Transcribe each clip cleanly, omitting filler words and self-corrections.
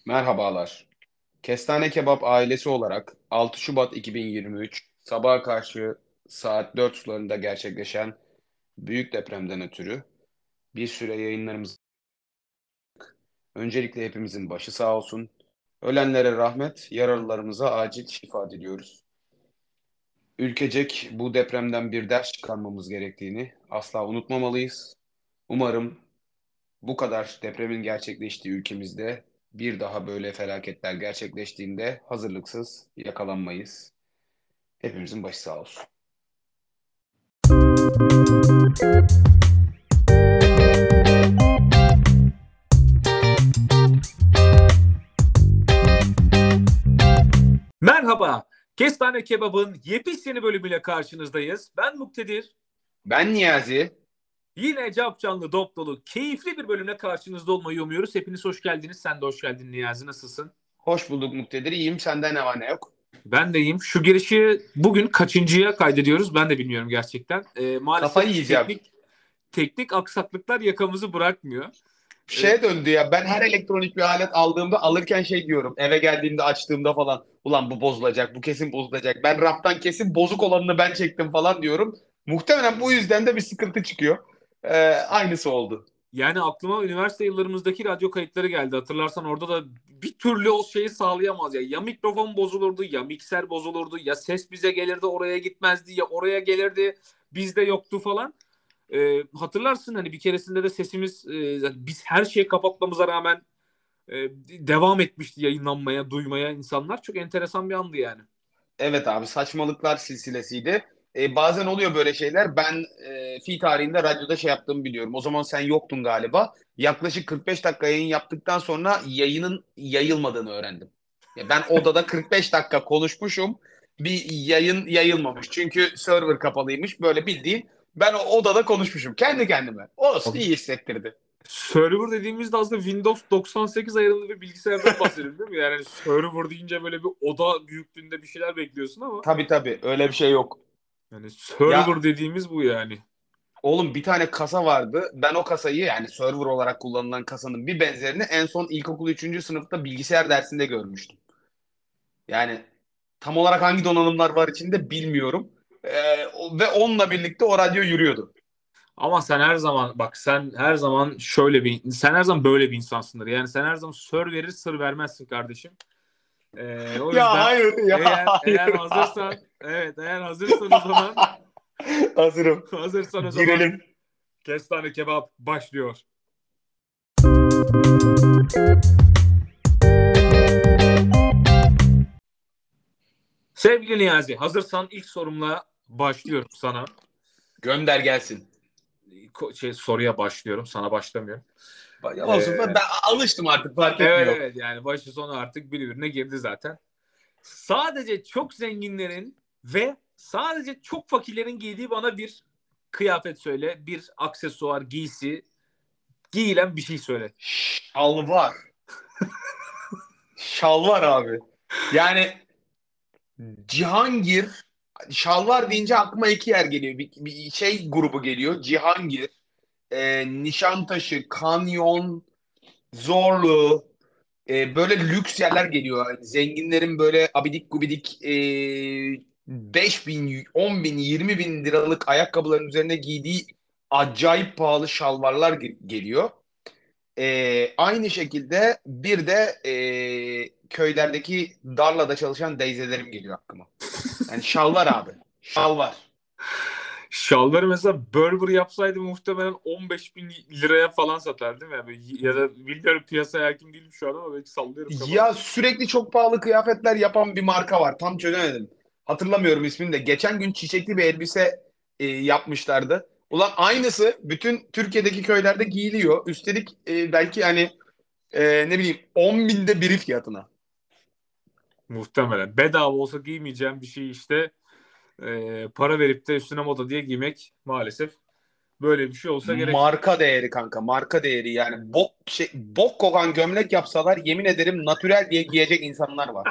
Merhabalar. Kestane Kebap ailesi olarak 6 Şubat 2023 sabaha karşı saat 4 sularında gerçekleşen büyük depremden ötürü bir süre yayınlarımız. Öncelikle hepimizin başı sağ olsun. Ölenlere rahmet, yaralılarımıza acil şifa diliyoruz. Ülkecek bu depremden bir ders çıkarmamız gerektiğini asla unutmamalıyız. Umarım bu kadar depremin gerçekleştiği ülkemizde bir daha böyle felaketler gerçekleştiğinde hazırlıksız yakalanmayız. Hepimizin başı sağ olsun. Merhaba, Kestane Kebap'ın yepyeni bölümüyle karşınızdayız. Ben Muktedir. Ben Niyazi. Yine capcanlı, dop dolu, keyifli bir bölümle karşınızda olmayı umuyoruz. Hepiniz hoş geldiniz. Sen de hoş geldin Niyazi. Nasılsın? Hoş bulduk Muktedir. İyiyim. Sende ne var ne yok? Ben de iyiyim. Şu girişi bugün kaçıncıya kaydediyoruz? Ben de bilmiyorum gerçekten. Kafayı Maalesef yiyeceğim. teknik aksaklıklar yakamızı bırakmıyor. Ee, Şeye döndü ya. Ben her elektronik bir alet aldığımda alırken şey diyorum. Eve geldiğimde açtığımda falan. Ulan bu bozulacak. Bu kesin bozulacak. Ben raftan kesin bozuk olanını ben çektim falan diyorum. Muhtemelen bu yüzden de bir sıkıntı çıkıyor. Aynısı oldu. Yani aklıma üniversite yıllarımızdaki radyo kayıtları geldi. Hatırlarsan orada da bir türlü o şeyi sağlayamaz ya. Ya mikrofon bozulurdu, ya mikser bozulurdu, ya ses bize gelirdi oraya gitmezdi, ya oraya gelirdi bizde yoktu falan. Hatırlarsın hani bir keresinde de sesimiz biz her şeyi kapatmamıza rağmen e, devam etmişti yayınlanmaya, duymaya insanlar. Çok enteresan bir andı yani. Evet abi, saçmalıklar silsilesiydi. Bazen oluyor böyle şeyler. Ben fi tarihinde radyoda şey yaptığımı biliyorum. O zaman sen yoktun galiba. Yaklaşık 45 dakika yayın yaptıktan sonra yayının yayılmadığını öğrendim. Ya ben odada 45 dakika konuşmuşum. Bir yayın yayılmamış. Çünkü server kapalıymış. Böyle bildiğin ben o odada konuşmuşum. Kendi kendime. Olsun, iyi hissettirdi. Server dediğimizde aslında Windows 98 ayarında bir bilgisayardan bahsediyoruz değil mi? Yani server deyince böyle bir oda büyüklüğünde bir şeyler bekliyorsun ama Tabii tabii, öyle bir şey yok. yani Ya server dediğimiz bu yani. oğlum, bir tane kasa vardı. Ben o kasayı, yani server olarak kullanılan kasanın bir benzerini en son ilkokul üçüncü sınıfta bilgisayar dersinde görmüştüm. Yani tam olarak hangi donanımlar var içinde bilmiyorum. Ve onunla birlikte o radyo yürüyordu. Ama sen her zaman bak sen her zaman şöyle bir sen her zaman böyle bir insansındır. Yani sen her zaman sır verir sır vermezsin kardeşim. O Ya yüzden hayır, ya eğer hayır abi. hazırsan evet eğer hazırsan o zaman Hazırım. hazırsan o zaman Girelim. kestane kebap başlıyor. Sevgili Niyazi, hazırsan ilk sorumla başlıyorum sana. Gönder gelsin. Soruya başlıyorum, sana başlamıyorum. Ya olsun, Ee, ben alıştım artık, fark evet etmiyor. evet yani başı sonu artık birbirine girdi zaten. Sadece çok zenginlerin ve sadece çok fakirlerin giydiği bana bir kıyafet söyle, bir aksesuar, giysi, giyilen bir şey söyle. Şalvar. Şalvar abi. Yani Cihangir, şalvar deyince aklıma iki yer geliyor. Bir şey grubu geliyor. Cihangir, Nişantaşı, Kanyon, Zorlu, böyle lüks yerler geliyor. Yani zenginlerin böyle abidik gubidik 5 bin, 10 bin, 20 bin liralık ayakkabıların üzerine giydiği acayip pahalı şalvarlar geliyor. Aynı şekilde bir de köylerdeki darlada çalışan teyzelerim geliyor aklıma. Yani şalvar abi. Şalvar. Şalvarı mesela Burberry yapsaydı muhtemelen 15 bin liraya falan satar değil mi? Ya da bilmiyorum piyasaya hakim değilim şu an ama belki sallıyorum kafadan. Ya sürekli çok pahalı kıyafetler yapan bir marka var. Tam çözemedim. Hatırlamıyorum ismini de. Geçen gün çiçekli bir elbise yapmışlardı. Ulan aynısı bütün Türkiye'deki köylerde giyiliyor. Üstelik belki hani ne bileyim 10 binde biri fiyatına. Muhtemelen. Bedava olsa giymeyeceğim bir şey işte para verip de üstüne moda diye giymek maalesef böyle bir şey olsa gerek. Marka değeri kanka, marka değeri. Yani bok kokan gömlek yapsalar yemin ederim natürel diye giyecek insanlar var.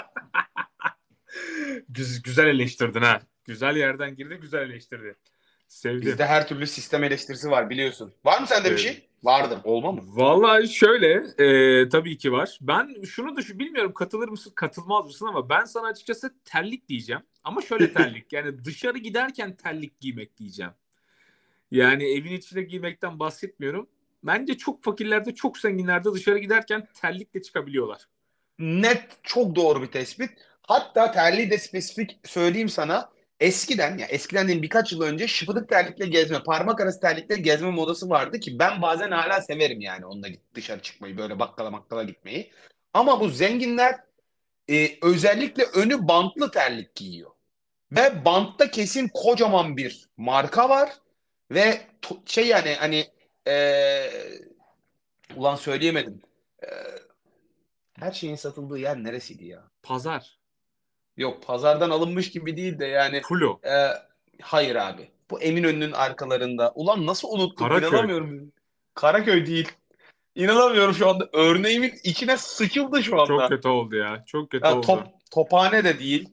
Güzel eleştirdin ha. Güzel yerden girdi, güzel eleştirdi. Sevdim. Bizde her türlü sistem eleştirisi var, biliyorsun. Var mı sende bir Sevdim. şey? Vardır. Olma mı? Vallahi şöyle, tabii ki var. Ben şunu düşün, bilmiyorum katılır mısın katılmaz mısın ama ben sana açıkçası terlik diyeceğim. Ama şöyle terlik, yani dışarı giderken terlik giymek diyeceğim. Yani evin içine giymekten bahsetmiyorum. Bence çok fakirlerde, çok zenginlerde dışarı giderken terlikle çıkabiliyorlar. Net, çok doğru bir tespit. Hatta terliği de spesifik söyleyeyim sana. Eskiden, ya eskiden değil, birkaç yıl önce şıpıdık terlikle gezme, parmak arası terlikle gezme modası vardı ki ben bazen hala severim yani onunla dışarı çıkmayı, böyle bakkala makkala gitmeyi. Ama bu zenginler özellikle önü bantlı terlik giyiyor. Ve bantta kesin kocaman bir marka var ve şey yani hani e, ulan söyleyemedim. E, Her şeyin satıldığı yer neresiydi ya? Pazar, Yok, pazardan alınmış gibi değil de yani Flo, e, hayır abi. Bu Eminönü'nün arkalarında. Ulan nasıl unuttum, Karaköy. inanamıyorum. Karaköy değil. İnanamıyorum şu anda. Örneğimin içine sıçıldı şu Çok anda. kötü oldu ya. Çok kötü Ya, oldu. Tophane de değil.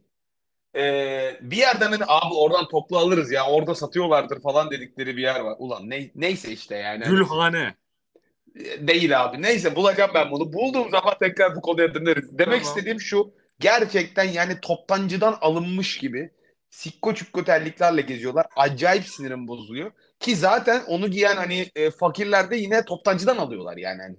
Bir yerden hani abi oradan toplu alırız ya, orada satıyorlardır falan dedikleri bir yer var. Ulan neyse işte yani hani Gülhane. değil abi. Neyse, bulacağım ben bunu. Bulduğum zaman tekrar bu konuya döneriz. Demek Tamam. istediğim şu. Gerçekten yani toptancıdan alınmış gibi sikko çukko terliklerle geziyorlar. Acayip sinirim bozuluyor. Ki zaten onu giyen hani fakirler de yine toptancıdan alıyorlar yani. Hani.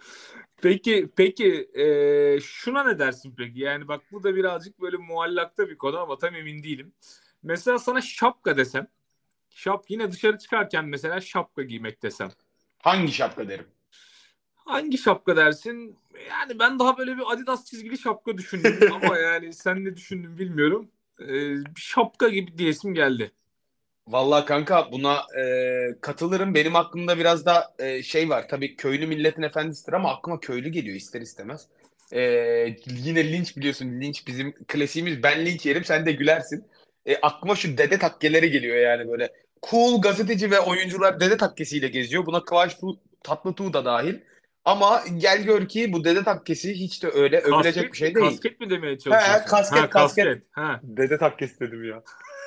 Peki, şuna ne dersin peki? Yani bak bu da birazcık böyle muallakta bir konu ama tam emin değilim. Mesela sana şapka desem, yine dışarı çıkarken mesela şapka giymek desem. Hangi şapka derim? Hangi şapka dersin? Yani ben daha böyle bir Adidas çizgili şapka düşündüm ama yani sen ne düşündün bilmiyorum. Bir şapka gibi diyesim geldi. Vallahi kanka buna katılırım. Benim aklımda biraz da şey var. Tabii köylü milletin efendisidir ama aklıma köylü geliyor ister istemez. E, Yine linç, biliyorsun. Linç bizim klasiğimiz. Ben linç yerim, sen de gülersin. Aklıma şu dede takkeleri geliyor yani böyle. Cool gazeteci ve oyuncular dede takkesiyle geziyor. Buna Kıvanç Tatlıtuğ da dahil. Ama gel gör ki bu dede takkesi hiç de öyle övülecek bir Kasket, şey değil. kasket mi demeye He, çalışıyorsun? Ha, kasket kasket. kasket. Ha. Dede takkesi dedim ya.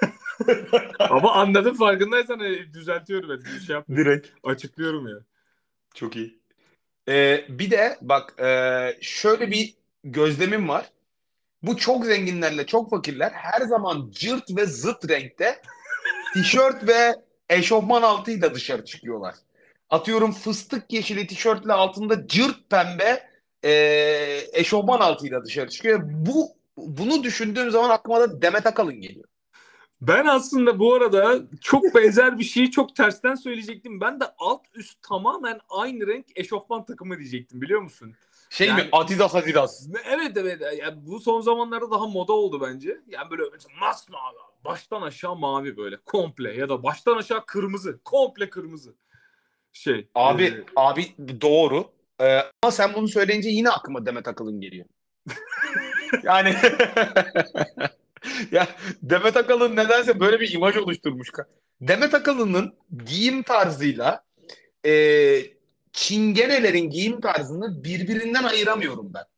Ama anladım, farkındaysan düzeltiyorum, ben şey yapmıyorum. Direkt. Açıklıyorum ya. Çok iyi. Bir de bak, şöyle bir gözlemim var. Bu çok zenginlerle çok fakirler her zaman cırt ve zıt renkte tişört ve eşofman altıyla dışarı çıkıyorlar. Atıyorum fıstık yeşili tişörtle altında cırt pembe eşofman altıyla dışarı çıkıyor. Bunu düşündüğüm zaman aklıma da Demet Akalın geliyor. Ben aslında bu arada çok benzer bir şeyi çok tersten söyleyecektim. Ben de alt üst tamamen aynı renk eşofman takımı diyecektim, biliyor musun? Şey mi? Yani Adidas Adidas. evet, yani bu son zamanlarda daha moda oldu bence. Yani böyle mesela masmavi, baştan aşağı mavi, böyle komple, ya da baştan aşağı kırmızı, komple kırmızı şey. Abi doğru. Ama sen bunu söyleyince yine aklıma Demet Akalın geliyor. Yani ya Demet Akalın nedense böyle bir imaj oluşturmuş. Demet Akalın'ın giyim tarzıyla e, Çingenelerin giyim tarzını birbirinden ayıramıyorum ben.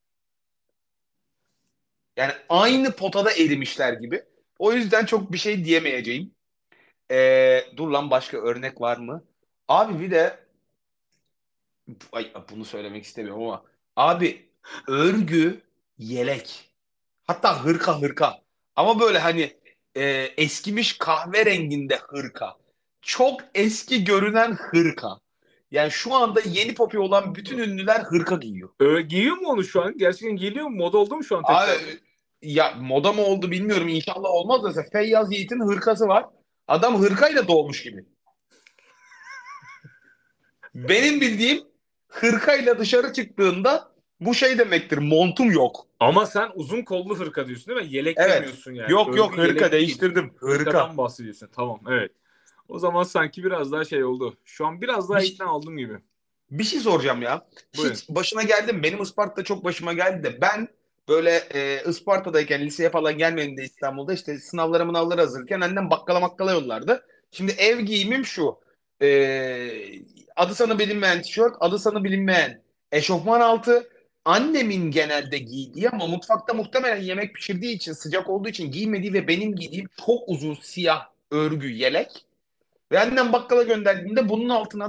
Yani aynı potada erimişler gibi. O yüzden çok bir şey diyemeyeceğim. Dur lan, başka örnek var mı? Abi bir de ay, bunu söylemek istemiyorum ama abi örgü yelek. Hatta hırka hırka. Ama böyle hani e, eskimiş kahverenginde hırka. Çok eski görünen hırka. Yani şu anda yeni popi olan bütün ünlüler hırka giyiyor. Giyiyor mu onu şu an? Gerçekten geliyor mu? Moda oldu mu şu an Abi, tekrardan? ya moda mı oldu bilmiyorum. İnşallah olmaz da Feyyaz Yiğit'in hırkası var. Adam hırkayla doğmuş gibi. Benim bildiğim hırkayla dışarı çıktığında bu şey demektir. Montum yok. Ama sen uzun kollu hırka diyorsun değil mi? Yelek Evet. demiyorsun yani. Yok Örgü yok, hırka yelek değil. değiştirdim. Hırka. Hırkadan bahsediyorsun. Tamam, evet. O zaman sanki biraz daha şey oldu. Şu an biraz daha Bir, ikna oldum gibi. Bir şey soracağım ya. Buyurun. Hiç başına geldi mi? Benim Isparta'da çok başıma geldi de ben böyle Isparta'dayken liseye falan gelmediğimde İstanbul'da işte sınavlara hazırlarken annem bakkala makkala yollardı. Şimdi ev giyimim şu. Adı sanı bilinmeyen tişört, adı sanı bilinmeyen eşofman altı. Annemin genelde giydiği ama mutfakta muhtemelen yemek pişirdiği için, sıcak olduğu için giymediği ve benim giydiğim çok uzun siyah örgü yelek. Ve annem bakkala gönderdiğinde bunun altına da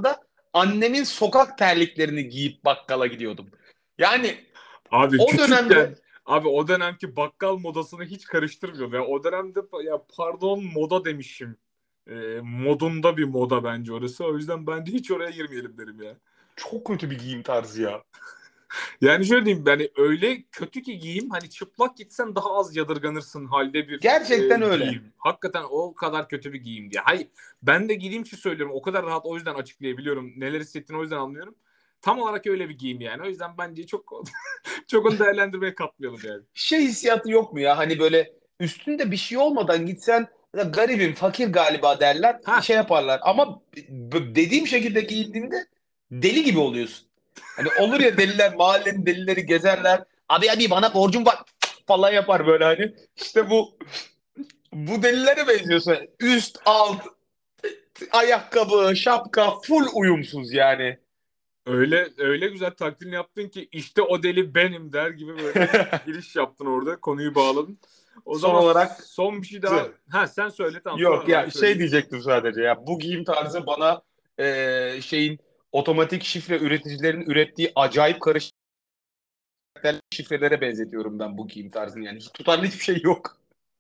annemin sokak terliklerini giyip bakkala gidiyordum. Yani Abi o dönemde küçükken abi o dönemki bakkal modasını hiç karıştırmıyorum ya. O dönemde ya pardon moda demişim. Modunda bir moda bence orası. O yüzden bence hiç oraya girmeyelim derim ya. çok kötü bir giyim tarzı ya. Yani şöyle diyeyim yani öyle kötü ki giyim hani çıplak gitsen daha az yadırganırsın halde bir Gerçekten öyle. giyim. Hakikaten o kadar kötü bir giyim diye. Hayır ben de giydiğim için söylüyorum. O kadar rahat o yüzden açıklayabiliyorum. Neler hissettiğini o yüzden anlıyorum. Tam olarak öyle bir giyim yani. O yüzden bence çok çok onu değerlendirmeye katmayalım yani. Şey hissiyatı yok mu ya? Hani böyle üstünde bir şey olmadan gitsen "Ya garibim, fakir galiba" derler. Ha Şey yaparlar. Ama dediğim şekilde giyindiğinde deli gibi oluyorsun. Hani olur ya, deliler, mahallenin delileri gezerler. Abi abi bana borcum var falan yapar böyle hani. İşte bu delilere benziyorsun. Üst, alt, ayakkabı, şapka full uyumsuz yani. öyle öyle güzel taklidini yaptın ki işte o deli benim der gibi böyle bir giriş yaptın orada. Konuyu bağladın. O Son zaman olarak son bir şey daha. Ha sen söyle tamam yok sonra ben ya, şey söyleyeyim. diyecektim sadece ya, bu giyim tarzı bana şeyin, otomatik şifre üreticilerin ürettiği acayip karışık şifrelere benzetiyorum ben bu giyim tarzını, yani hiç tutarlı hiçbir şey yok.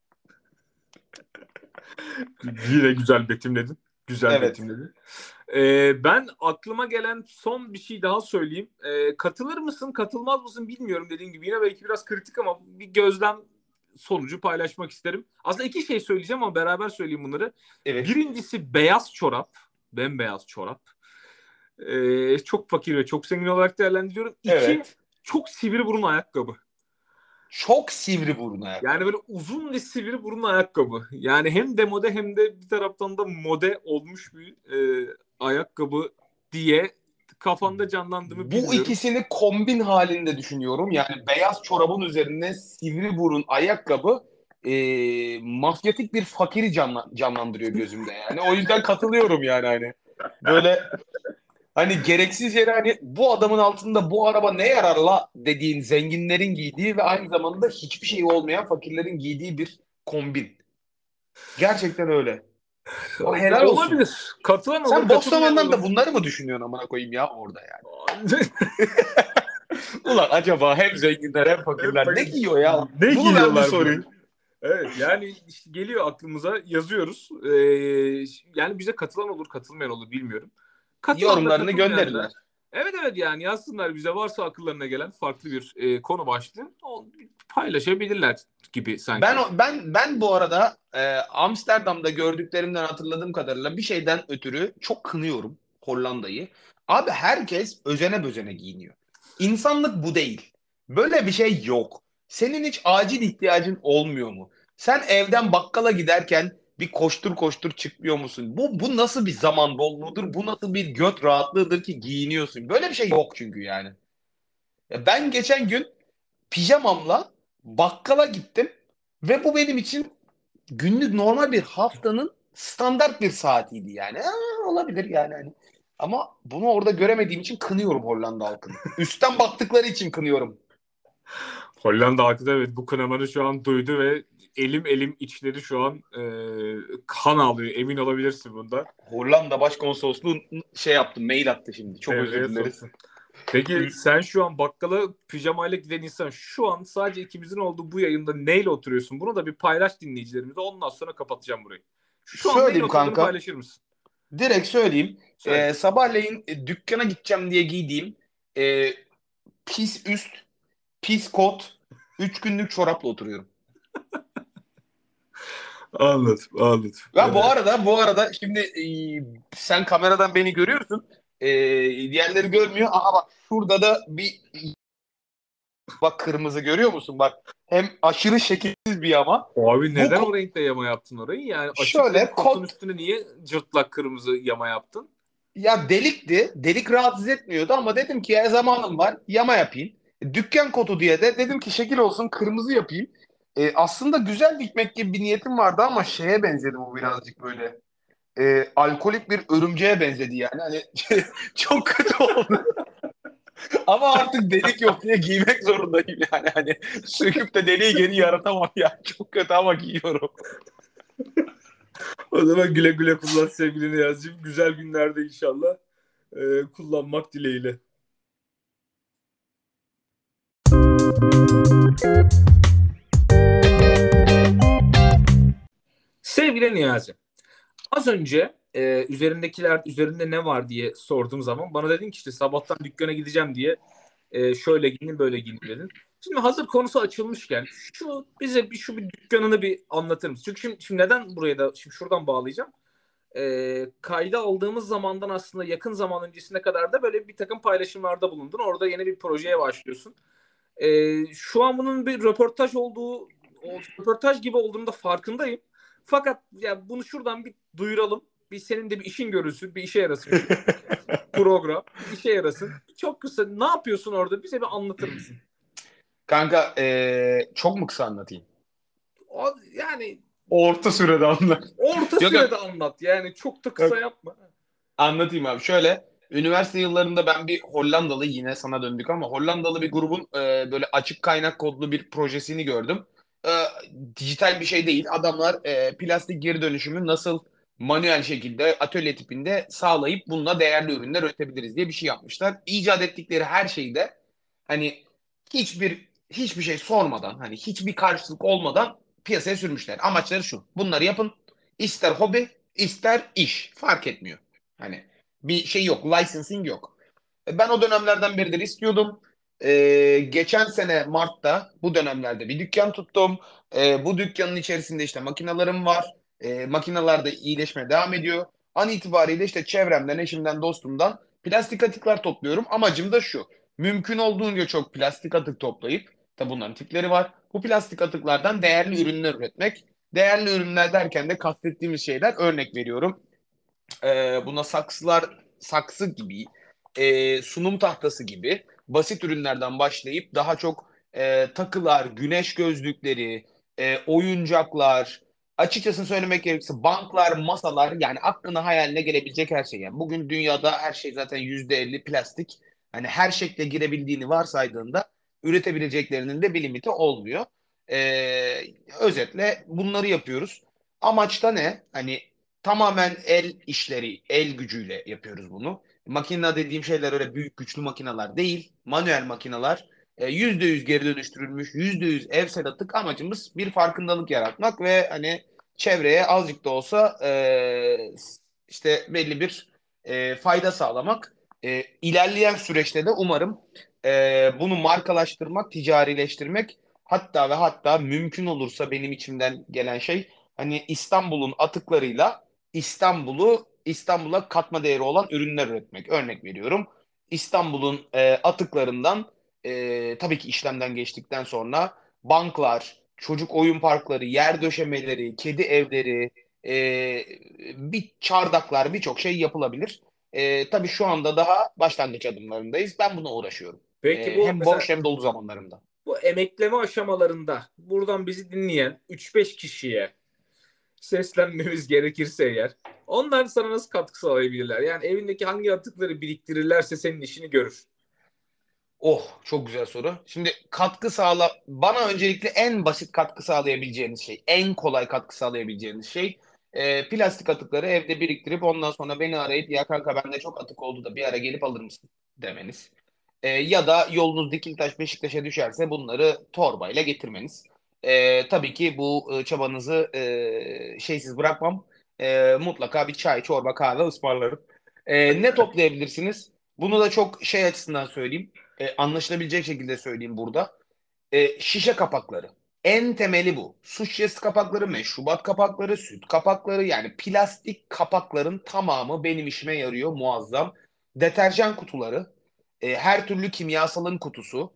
Yine güzel betimledin. Güzel Evet, betimledin. Ben aklıma gelen son bir şey daha söyleyeyim. Katılır mısın, katılmaz mısın bilmiyorum dediğim gibi. Yine belki biraz kritik ama bir gözlem sonucu paylaşmak isterim. Aslında iki şey söyleyeceğim ama beraber söyleyeyim bunları. evet, Birincisi beyaz çorap. Bembeyaz çorap. Çok fakir ve çok zengin olarak değerlendiriyorum. İki, evet. çok sivri burun ayakkabı. Çok sivri burun Yani ayakkabı. böyle uzun bir sivri burun ayakkabı. Yani hem demode hem de bir taraftan da mode olmuş bir ayakkabı diye kafanda canlandı mı Bu bilmiyorum. ikisini kombin halinde düşünüyorum. Yani beyaz çorabın üzerine sivri burun ayakkabı mafyatik bir fakiri canlandırıyor gözümde yani. O yüzden katılıyorum yani hani. Böyle hani gereksiz yere, hani bu adamın altında bu araba ne yarar la dediğin zenginlerin giydiği ve aynı zamanda hiçbir şey olmayan fakirlerin giydiği bir kombin. Gerçekten öyle. O helal olsun. Olabilir. Katılan olur, Sen boş katılmayan zamandan olur. da bunları mı düşünüyorsun amına koyayım ya orada yani? Ulan acaba hem zenginler hem Hep fakirler ne bakın, giyiyor ya? ne Bunu ben bir giyiyorlar bu? sorayım. Evet yani işte geliyor aklımıza yazıyoruz. Yani bize katılan olur katılmayan olur bilmiyorum. Katılan da Yorumlarını katılmayan gönderirler. da evet evet yani yazsınlar bize varsa akıllarına gelen farklı bir konu başlığı paylaşabilirler gibi Ben sanki. ben bu arada Amsterdam'da gördüklerimden hatırladığım kadarıyla bir şeyden ötürü çok kınıyorum Hollanda'yı. Abi herkes özene bözene giyiniyor. İnsanlık bu değil. Böyle bir şey yok. Senin hiç acil ihtiyacın olmuyor mu? Sen evden bakkala giderken bir koştur koştur çıkmıyor musun? Bu nasıl bir zaman bolluğudur? Bu nasıl bir göt rahatlığıdır ki giyiniyorsun? Böyle bir şey yok çünkü yani. Ben geçen gün pijamamla bakkala gittim ve bu benim için günlük normal bir haftanın standart bir saatiydi yani. Olabilir yani hani. Ama bunu orada göremediğim için kınıyorum Hollanda halkını. Üstten baktıkları için kınıyorum. Hollanda halkı da evet bu kınamanı şu an duydu ve elim elim içleri şu an kan ağlıyor. Emin olabilirsin bunda. Hollanda Başkonsolosluğu şey yaptı, mail attı şimdi. Çok özür Devreye dileriz. soksun. Peki sen şu an bakkala pijamayla giden insan şu an sadece ikimizin olduğu bu yayında neyle oturuyorsun? Bunu da bir paylaş dinleyicilerimize. Ondan sonra kapatacağım burayı. Şu an neyle Söyleyeyim oturduğunu kanka. paylaşır mısın? Direkt söyleyeyim. Söyle. Sabahleyin dükkana gideceğim diye giydiğim e, pis üst, pis kot, 3 günlük çorapla oturuyorum. Anladım, anladım. Ya bu arada şimdi sen kameradan beni görüyorsun. Diğerleri görmüyor. Aha bak şurada da bir, bak kırmızı görüyor musun? Bak hem aşırı şekilsiz bir yama. Abi Bu neden o renkte yama yaptın orayı? Yani açık şöyle renk kotun kot, üstüne niye cırtlak kırmızı yama yaptın? ya delikti. Delik rahatsız etmiyordu ama dedim ki ya zamanım var, yama yapayım. Dükkan kotu diye de dedim ki şekil olsun, kırmızı yapayım. Aslında güzel dikmek gibi bir niyetim vardı ama şeye benzedi bu birazcık böyle. Alkolik bir örümceğe benzedi yani. Hani çok kötü oldu. Ama artık delik yok diye giymek zorundayım yani. Hani söküp de deliği geri yaratamam ya. Çok kötü ama giyiyorum. O zaman güle güle kullan sevgili Niyazi'cim. Güzel günlerde inşallah. kullanmak dileğiyle. Sevgili Niyazi, az önce üzerinde ne var diye sorduğum zaman bana dedin ki işte sabahtan dükkana gideceğim diye şöyle giyinin böyle giyinin dedin. Şimdi hazır konusu açılmışken bize bir dükkanını bir anlatır mısın? Çünkü şimdi neden buraya da şimdi şuradan bağlayacağım. Kayda aldığımız zamandan aslında yakın zaman öncesine kadar da böyle bir takım paylaşımlarda bulundun. Orada yeni bir projeye başlıyorsun. Şu an bunun bir röportaj gibi olduğunu da farkındayım. Fakat ya bunu şuradan bir duyuralım. Bir senin de bir işin görülsün, bir işe yarasın şu program, bir işe yarasın. Çok kısa ne yapıyorsun orada? Bize bir anlatır mısın? Kanka çok mu kısa anlatayım? Yani Orta sürede anlat. orta Yok yok, sürede anlat. Yani çok da kısa yok. yapma. Anlatayım abi. Şöyle, üniversite yıllarında ben bir Hollandalı, yine sana döndük ama Hollandalı bir grubun böyle açık kaynak kodlu bir projesini gördüm. E, Dijital bir şey değil. Adamlar plastik geri dönüşümü nasıl manuel şekilde atölye tipinde sağlayıp bununla değerli ürünler üretebiliriz diye bir şey yapmışlar. İcat ettikleri her şeyde hani hiçbir şey sormadan, hani hiçbir karşılık olmadan piyasaya sürmüşler. Amaçları şu: bunları yapın. İster hobi, ister iş, fark etmiyor. Hani bir şey yok, licensing yok. Ben o dönemlerden beridir istiyordum. Geçen sene Mart'ta bu dönemlerde bir dükkan tuttum. Bu dükkanın içerisinde işte makinalarım var. Makineler de iyileşmeye devam ediyor. An itibariyle işte çevremden, eşimden, dostumdan plastik atıklar topluyorum. Amacım da şu: mümkün olduğunca çok plastik atık toplayıp, tabi bunların tipleri var, bu plastik atıklardan değerli ürünler üretmek. Değerli ürünler derken de kastettiğimiz şeyler, örnek veriyorum. Buna saksı gibi, sunum tahtası gibi basit ürünlerden başlayıp daha çok takılar, güneş gözlükleri, oyuncaklar, açıkçası söylemek gerekirse banklar, masalar, yani aklına hayaline gelebilecek her şey. Yani bugün dünyada her şey zaten %50 plastik. Hani her şekle girebildiğini varsaydığında üretebileceklerinin de bir limiti olmuyor. Özetle bunları yapıyoruz. Amaç da ne? Hani tamamen el işleri, el gücüyle yapıyoruz bunu. Makine dediğim şeyler öyle büyük güçlü makineler değil. Manuel makineler. %100 geri dönüştürülmüş, %100 evsel atık. Amacımız bir farkındalık yaratmak ve hani çevreye azıcık da olsa işte belli bir fayda sağlamak. İlerleyen süreçte de umarım bunu markalaştırmak, ticarileştirmek, hatta ve hatta mümkün olursa benim içimden gelen şey, hani İstanbul'un atıklarıyla İstanbul'a katma değeri olan ürünler üretmek. Örnek veriyorum. İstanbul'un atıklarından, tabii ki işlemden geçtikten sonra, banklar, çocuk oyun parkları, yer döşemeleri, kedi evleri, bir çardaklar, birçok şey yapılabilir. Tabii şu anda daha başlangıç adımlarındayız. Ben buna uğraşıyorum. Peki bu Hem mesela boş hem dolu zamanlarımda. bu emekleme aşamalarında buradan bizi dinleyen 3-5 kişiye seslenmemiz gerekirse eğer onlar sana nasıl katkı sağlayabilirler? Yani evindeki hangi atıkları biriktirirlerse senin işini görür. Oh, çok güzel soru. Şimdi bana öncelikle en basit katkı sağlayabileceğiniz şey, en kolay katkı sağlayabileceğiniz şey, plastik atıkları evde biriktirip ondan sonra beni arayıp "ya kanka bende çok atık oldu da bir ara gelip alır mısın?" demeniz. Ya da yolunuz Dikiltaş Beşiktaş'a düşerse bunları torbayla getirmeniz. Tabii ki bu çabanızı şeysiz bırakmam. Mutlaka bir çay, çorba, kahve ısmarlarım. Ne toplayabilirsiniz? Bunu da çok şey açısından söyleyeyim, anlaşılabilecek şekilde söyleyeyim burada. Şişe kapakları. En temeli bu. Su şişesi kapakları, meşrubat kapakları, süt kapakları, yani plastik kapakların tamamı benim işime yarıyor, muazzam. Deterjan kutuları, her türlü kimyasalın kutusu,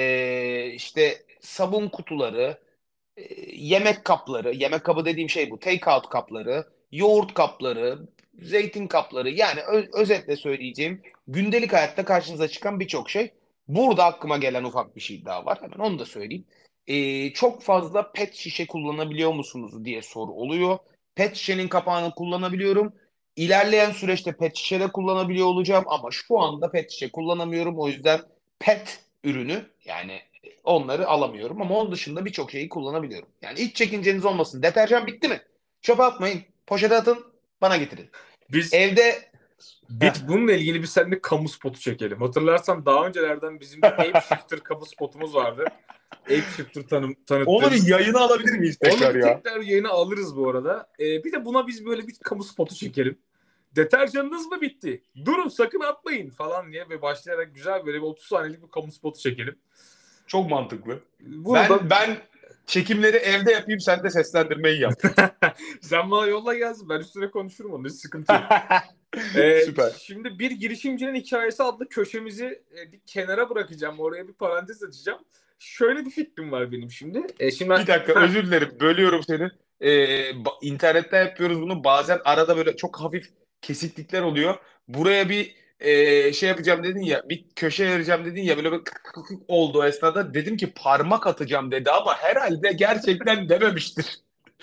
işte sabun kutuları, yemek kapları, yemek kabı dediğim şey bu. Take out kapları, yoğurt kapları, zeytin kapları, yani özetle söyleyeceğim, gündelik hayatta karşınıza çıkan birçok şey. Burada aklıma gelen ufak bir şey daha var. Hemen onu da söyleyeyim. Çok fazla pet şişe kullanabiliyor musunuz diye soru oluyor. Pet şişenin kapağını kullanabiliyorum. İlerleyen süreçte pet şişe de kullanabiliyor olacağım ama şu anda pet şişe kullanamıyorum. O yüzden pet ürünü, yani onları alamıyorum ama onun dışında birçok şeyi kullanabiliyorum. Yani hiç çekinceniz olmasın. Deterjan bitti mi? Çöpe atmayın. Poşete atın. Bana getirin. Biz Evde Biz bununla ilgili bir seninle kamu spotu çekelim. Hatırlarsan daha öncelerden bizim bir Ape Shifter kamu spotumuz vardı. Ape Shifter Onu bir tanıttığımız. yayına alabilir miyiz Onu tekrar bir ya? tekrar yayına alırız bu arada. Bir de buna biz böyle bir kamu spotu çekelim. Deterjanınız mı bitti? Durun sakın atmayın falan diye ve başlayarak güzel böyle bir 30 saniyelik bir kamu spotu çekelim. Çok mantıklı. Bunu da Ben çekimleri evde yapayım, sen de seslendirmeyi yap. sen bana yolla gelsin. Ben üstüne konuşurum onu. Hiç sıkıntı yok. Süper. Şimdi bir girişimcinin hikayesi adlı köşemizi bir kenara bırakacağım. Oraya bir parantez açacağım. Şöyle bir fikrim var benim şimdi. Şimdi Bir dakika, özür dilerim. Bölüyorum seni. İnternette yapıyoruz bunu. Bazen arada böyle çok hafif kesiklikler oluyor. Buraya bir şey yapacağım dedin ya. Bir köşe ayıracağım dedin ya. Böyle bir kık kık kık oldu o esnada. Dedim ki parmak atacağım dedi ama herhalde gerçekten dememiştir.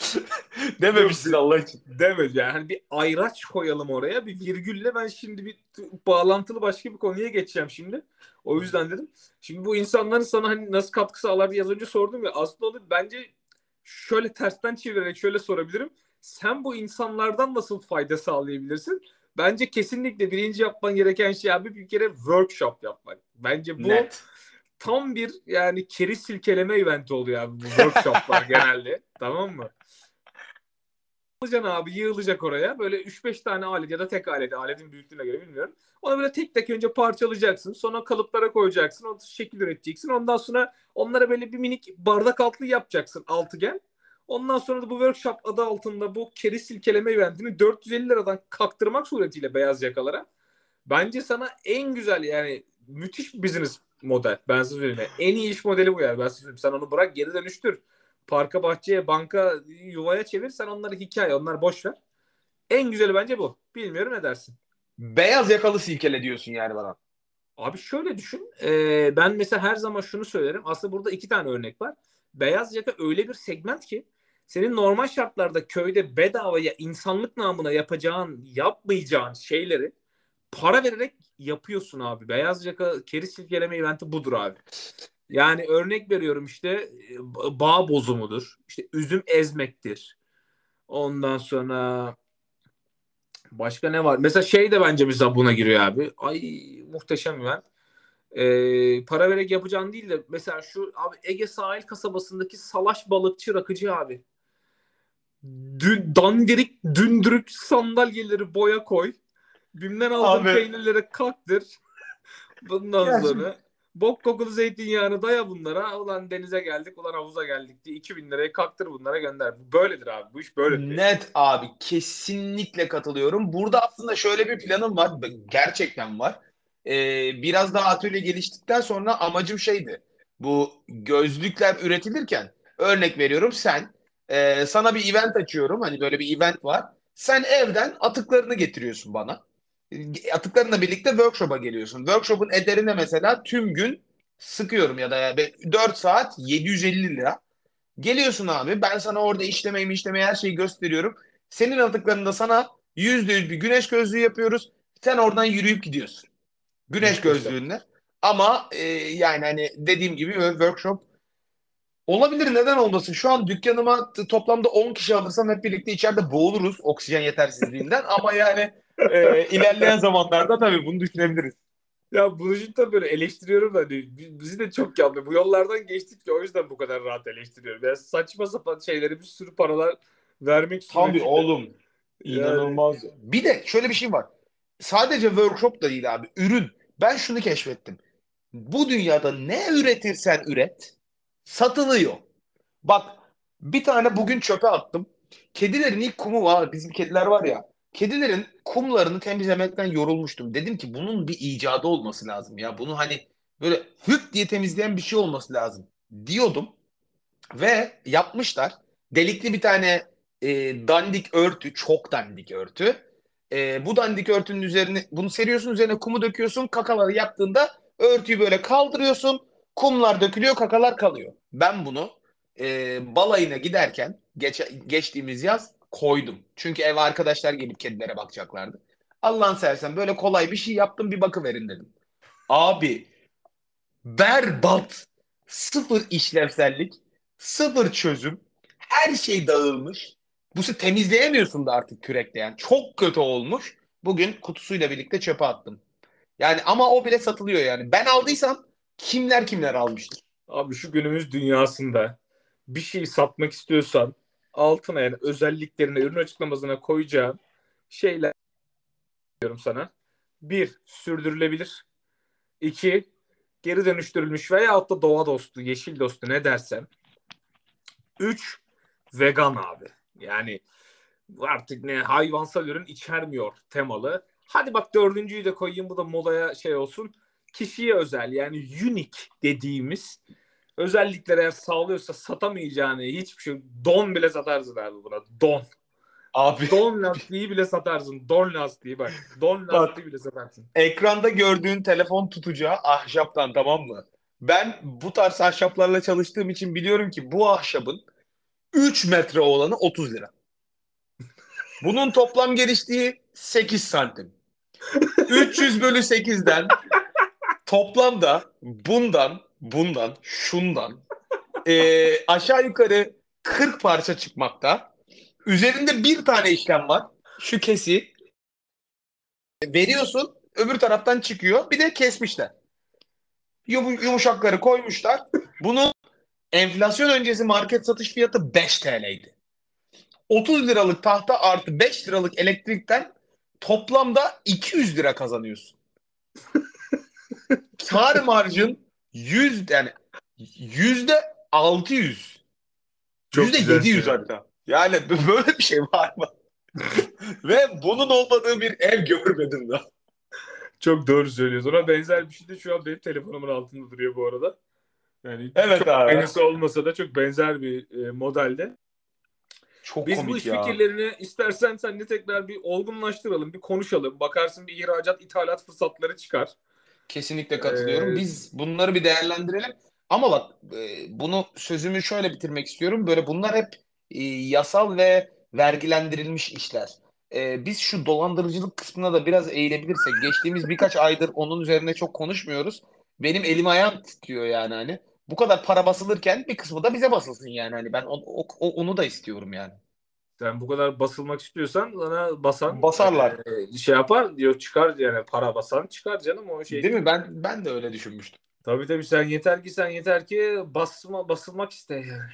Yok Dememişsin Allah için. demedi yani. Hani bir ayraç koyalım oraya. Bir virgülle ben şimdi bir bağlantılı başka bir konuya geçeceğim şimdi. O yüzden dedim. Şimdi bu insanların sana hani nasıl katkı sağlar diye az önce sordum ya. Aslında onu bence şöyle tersten çevirerek şöyle sorabilirim. Sen bu insanlardan nasıl fayda sağlayabilirsin? Bence kesinlikle birinci yapman gereken şey abi bir kere workshop yapmak. Bence bu Net. tam bir yani keri silkeleme eventi oluyor abi bu workshoplar genelde. Tamam mı? Alacaksın abi yığılacak oraya. Böyle 3-5 tane alet ya da tek alet. Aletin büyüklüğüne göre bilmiyorum. Onu böyle tek tek önce parçalayacaksın. Sonra kalıplara koyacaksın. O şekil üreteceksin. Ondan sonra onlara böyle bir minik bardak altlığı yapacaksın. Altıgen. Ondan sonra da bu workshop adı altında bu keri silkeleme eventini 450 liradan kaktırmak suretiyle beyaz yakalara. Bence sana en güzel yani müthiş bir business model. Ben size söyleyeyim. Yani en iyi iş modeli bu yani. Ben size söyleyeyim. Sen onu bırak geri dönüştür. Parka, bahçeye, banka, yuvaya çevir. Sen onları hikaye. Onlar boş ver. En güzeli bence bu. Bilmiyorum ne dersin? Beyaz yakalı silkele diyorsun yani bana. Abi şöyle düşün. Ben mesela her zaman şunu söylerim. Aslında burada iki tane örnek var. Beyaz yaka öyle bir segment ki senin normal şartlarda köyde bedavaya insanlık namına yapacağın, yapmayacağın şeyleri para vererek yapıyorsun abi. Beyaz yaka keri silkeleme eventi budur abi. Yani örnek veriyorum işte bağ bozumudur. İşte üzüm ezmektir. Ondan sonra başka ne var? Mesela şey de bence mesela buna giriyor abi. Ay muhteşem ben. Para vererek yapacağın değil de mesela şu abi Ege sahil kasabasındaki salaş balıkçı rakıcı abi. Dandirik dündürük sandalyeleri boya koy. BİM'den aldığın Abi peynirlere kaktır. Bundan gerçekten sonra bok kokulu zeytinyağını daya bunlara. Ulan denize geldik, ulan havuza geldik diye 2000 liraya kaktır bunlara gönder. Bu böyledir abi. Bu iş böyledir yani. net abi, kesinlikle katılıyorum. Burada aslında şöyle bir planım var. Gerçekten var. Biraz daha atölye geliştikten sonra amacım şeydi. Bu gözlükler üretilirken örnek veriyorum, sana bir event açıyorum. Hani böyle bir event var. Sen evden atıklarını getiriyorsun bana. Atıklarınla birlikte workshop'a geliyorsun. Workshop'un ederine mesela tüm gün sıkıyorum ya da 4 saat 750 lira. Geliyorsun abi, ben sana orada işlemeyi her şeyi gösteriyorum. Senin aldıklarında sana %100 bir güneş gözlüğü yapıyoruz. Sen oradan yürüyüp gidiyorsun. Güneş Muhteşem. gözlüğünle. Ama yani hani dediğim gibi workshop olabilir, neden olmasın? Şu an dükkanıma toplamda 10 kişi alırsam hep birlikte içeride boğuluruz oksijen yetersizliğinden. Ama yani ilerleyen zamanlarda tabii bunu düşünebiliriz. Ya bunu cidden böyle eleştiriyorum da hani bizi de çok yandı. Bu yollardan geçtik ki o yüzden bu kadar rahat eleştiriyorum. Yani saçma sapan şeyleri bir sürü paralar vermek Tabii suretiyle. oğlum. Yani İnanılmaz. Bir de şöyle bir şey var. Sadece workshop da değil abi. Ürün. Ben şunu keşfettim. Bu dünyada ne üretirsen üret, satılıyor. Bak, bir tane bugün çöpe attım. Kedilerin ilk kumu var. Bizim kediler var ya. Kedilerin kumlarını temizlemekten yorulmuştum. Dedim ki bunun bir icadı olması lazım ya. Bunu hani böyle hüp diye temizleyen bir şey olması lazım diyordum. Ve yapmışlar. Delikli bir tane dandik örtü, çok dandik örtü. Bu dandik örtünün üzerine bunu seriyorsun, üzerine kumu döküyorsun. Kakaları yaptığında örtüyü böyle kaldırıyorsun. Kumlar dökülüyor, kakalar kalıyor. Ben bunu balayına giderken geçtiğimiz yaz koydum. Çünkü eve arkadaşlar gelip kedilere bakacaklardı. Allah'ın seversen böyle kolay bir şey yaptım, bir bakıverin dedim. Abi, berbat, sıfır işlevsellik, sıfır çözüm, her şey dağılmış. Bu sefer temizleyemiyorsun da artık kürekle, yani çok kötü olmuş. Bugün kutusuyla birlikte çöpe attım. Yani ama o bile satılıyor yani. Ben aldıysam kimler kimler almıştır. Abi şu günümüz dünyasında bir şeyi satmak istiyorsan altına yani özelliklerine, ürün açıklamasına koyacağın şeyler diyorum sana. Bir, sürdürülebilir. İki, geri dönüştürülmüş veyahut da doğa dostu, yeşil dostu ne dersen. Üç, vegan abi. Yani artık ne hayvansal ürün içermiyor temalı. Hadi bak dördüncüyü de koyayım, bu da modaya şey olsun. Kişiye özel yani unique dediğimiz özellikler eğer sağlıyorsa satamayacağını hiçbir şey. Don bile satarsın abi buna. Don. Abi Don lastiği bile satarsın. Don lastiği bak. Don bak, lastiği bile satarsın. ekranda gördüğün telefon tutacağı ahşaptan, tamam mı? Ben bu tarz ahşaplarla çalıştığım için biliyorum ki bu ahşabın 3 metre olanı 30 lira. Bunun toplam genişliği 8 santim. 300 bölü 8'den toplamda şundan aşağı yukarı 40 parça çıkmakta. Üzerinde bir tane işlem var. Şu kesi veriyorsun, öbür taraftan çıkıyor. Bir de kesmişler. Yumuşakları koymuşlar. Bunu enflasyon öncesi market satış fiyatı 5 TL'ydi. 30 liralık tahta artı 5 liralık elektrikten toplamda 200 lira kazanıyorsun. Kar marjın 100, yani %600. Çok güzelsin %700 ya. hatta. Yani böyle bir şey var mı? Ve bunun olmadığı bir ev görmedim daha. Çok doğru söylüyorsun. Ona benzer bir şey de şu an benim telefonumun altında duruyor bu arada. Yani Evet çok abi. aynısı olmasa da çok benzer bir modelde. Çok Biz bu iş komik ya. fikirlerini istersen seninle tekrar bir olgunlaştıralım, bir konuşalım. Bakarsın bir ihracat, ithalat fırsatları çıkar. Kesinlikle katılıyorum. Ee, Biz bunları bir değerlendirelim. Ama bak, bunu sözümü şöyle bitirmek istiyorum. Böyle bunlar hep yasal ve vergilendirilmiş işler. Biz şu dolandırıcılık kısmına da biraz eğilebilirsek. Geçtiğimiz birkaç aydır onun üzerine çok konuşmuyoruz. Benim elim ayağım titriyor yani hani. Bu kadar para basılırken bir kısmı da bize basılsın yani. Hani ben onu da istiyorum yani. Sen bu kadar basılmak istiyorsan sana basan Basarlar. şey yapar diyor, çıkar yani, para basan çıkar canım, o şey Değil değil. mi? Ben de öyle düşünmüştüm. Tabii tabii, sen yeter ki basılmak iste yani.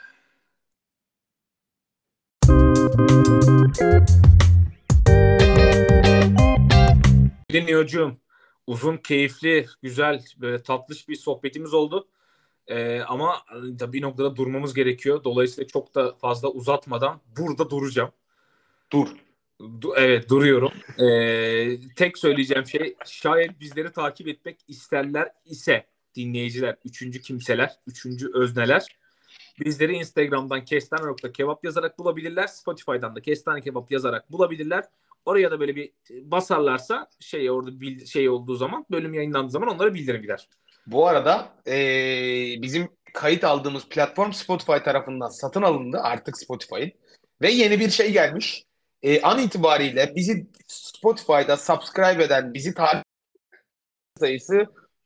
Dinliyorcuğum, uzun, keyifli, güzel, böyle tatlış bir sohbetimiz oldu. Ama tabii bir noktada durmamız gerekiyor. Dolayısıyla çok da fazla uzatmadan burada duracağım. Dur. Evet, duruyorum. Tek söyleyeceğim şey, şayet bizleri takip etmek isterler ise dinleyiciler, üçüncü kimseler, üçüncü özneler bizleri Instagram'dan kestane.kebap yazarak bulabilirler. Spotify'dan da kestane kebap yazarak bulabilirler. Oraya da böyle bir basarlarsa şey, orada şey olduğu zaman, bölüm yayınlandığı zaman onlara bildirim gider. Bu arada bizim kayıt aldığımız platform Spotify tarafından satın alındı artık, Spotify'ın. Ve yeni bir şey gelmiş. An itibariyle bizi Spotify'da subscribe eden, bizi takip sayısı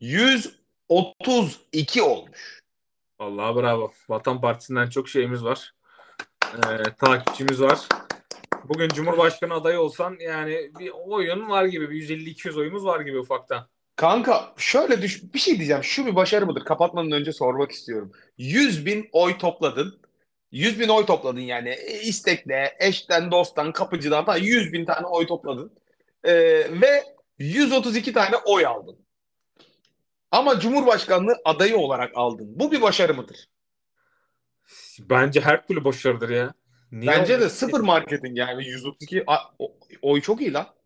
132 olmuş. Vallahi bravo. Vatan Partisi'nden çok şeyimiz var. Takipçimiz var. Bugün Cumhurbaşkanı adayı olsan yani bir oyun var gibi, bir 150-200 oyumuz var gibi ufaktan. Kanka şöyle bir şey diyeceğim. Şu bir başarı mıdır? Kapatmadan önce sormak istiyorum. 100 bin oy topladın. 100 bin oy topladın yani. İstekle, eşten, dosttan, kapıcıdan falan 100 bin tane oy topladın. Ve 132 tane oy aldın. Ama Cumhurbaşkanlığı adayı olarak aldın. Bu bir başarı mıdır? Bence her türlü başarıdır ya. Niye Bence de olmasın ki? sıfır marketing yani 132 oy çok iyi lan.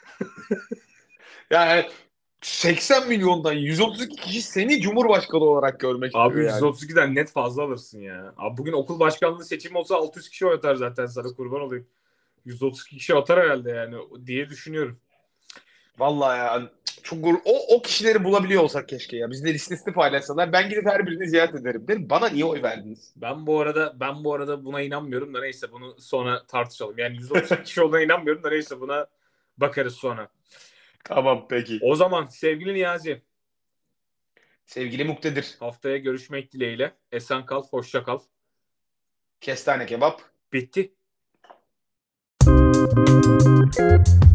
Yani 80 milyondan 132 kişi seni Cumhurbaşkanı olarak görmek Abi istiyor yani. 132'den net fazla alırsın ya. Abi bugün okul başkanlığı seçimi olsa 600 kişi oy atar zaten, sana kurban olayım. 132 kişi atar herhalde yani diye düşünüyorum. Vallahi ya, çok o kişileri bulabiliyor olsak keşke ya. Bizde listesini paylaşsalar, ben gidip her birini ziyaret ederim. Derim bana niye oy verdiniz? Ben bu arada buna inanmıyorum da neyse, bunu sonra tartışalım. Yani 132 kişi olduğuna inanmıyorum da neyse, buna bakarız sonra. Tamam peki. O zaman sevgili Niyazi, Sevgili Muktedir. haftaya görüşmek dileğiyle. Esen kal, hoşça kal. Kestane kebap. Bitti.